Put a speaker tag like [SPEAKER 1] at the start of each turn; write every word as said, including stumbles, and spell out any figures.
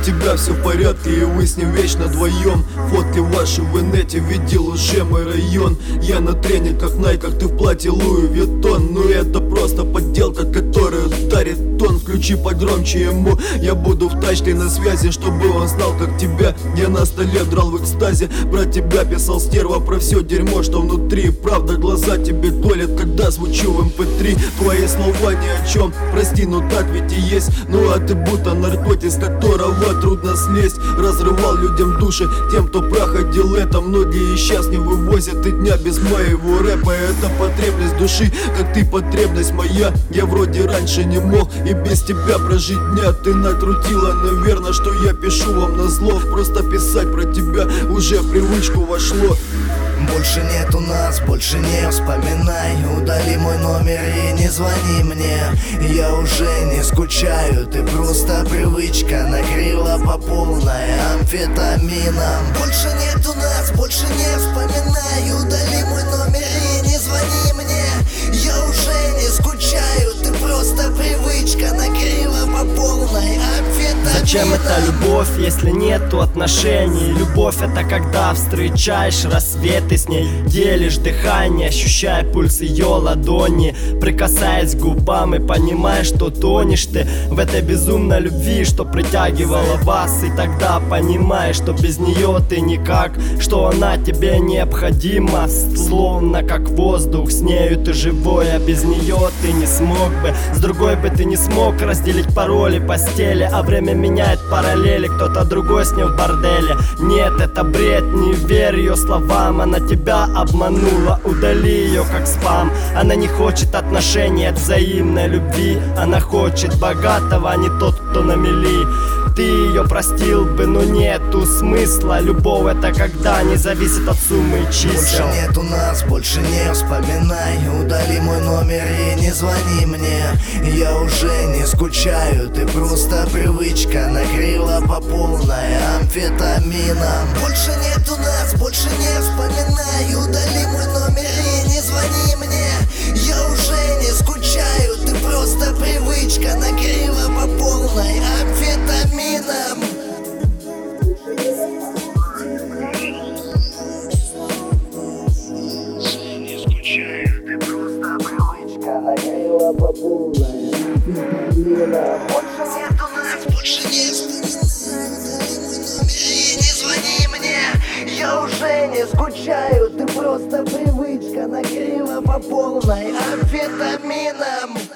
[SPEAKER 1] тебя все в порядке, и вы с ним вечно вдвоем. Фотки ваши в инете видел уже мой район. Я на трене как Найках, ты в платье Луи Виттон. Ну это просто подделка, которая дарит тон. Включи погромче ему, я буду в тачке на связи, чтобы он знал, как тебя я на столе драл в экстазе. Про тебя писал стерва, про все дерьмо, что внутри. Правда, глаза тебе колят, когда звучу в эм пэ три. Твои слова ни о чем, прости, но так ведь и есть. Ну а ты будто наркотик, с которого трудно слезть. Разрывал людям души, тем, кто проходил это. Многие сейчас не вывозят и дня без моего рэпа. Это потребность души, как ты потребность моя. Я вроде раньше не мог и без тебя прожить дня. Ты накрутила, наверное, что я пишу вам на зло. Просто писать про тебя уже в привычку вошло.
[SPEAKER 2] Больше нет у нас, больше не вспоминай. Удали мой номер и не звони мне. Я уже не скучаю, ты просто привычка накрыла по полной амфетамином. Больше нет у нас, больше не вспоминай. Удали мой номер и не звони мне. Я уже не скучаю, ты просто привычка накрыла по полной амфетамином.
[SPEAKER 3] Зачем это любовь, если нету отношений? Любовь это когда встречаешь рассвет и с ней делишь дыхание, ощущая пульс ее ладони, прикасаясь к губам и понимаешь, что тонешь ты в этой безумной любви, что притягивала вас. И тогда понимаешь, что без нее ты никак, что она тебе необходима, словно как воздух, с нею ты живой, а без нее ты не смог бы. С другой бы ты не смог разделить пароли постели, а время меняет параллели, кто-то другой с ней в борделе. Нет, это бред, не верь ее словам, она тебя обманула, удали ее как спам. Она не хочет отношений от взаимной любви, она хочет богатого, а не тот, кто на мели. Ты ее простил бы, но нету смысла. Любовь это когда не зависит от суммы и чисел.
[SPEAKER 2] Больше нет у нас, больше не вспоминай. Удали мой номер и не звони мне. Я уже не скучаю, ты просто привычка накрыла по полной амфетамином. Больше нет у нас, больше не вспоминай. Удали мой номер и не звони мне. Я уже не скучаю, ты просто привычка накрыла по полной амфетамином. Не скучаю, ты просто привычка накрыла по полной амфетамином. Больше нет у нас, больше не вспоминай. И не звони мне, я уже не скучаю, ты просто привычка накрыла по полной амфетамином.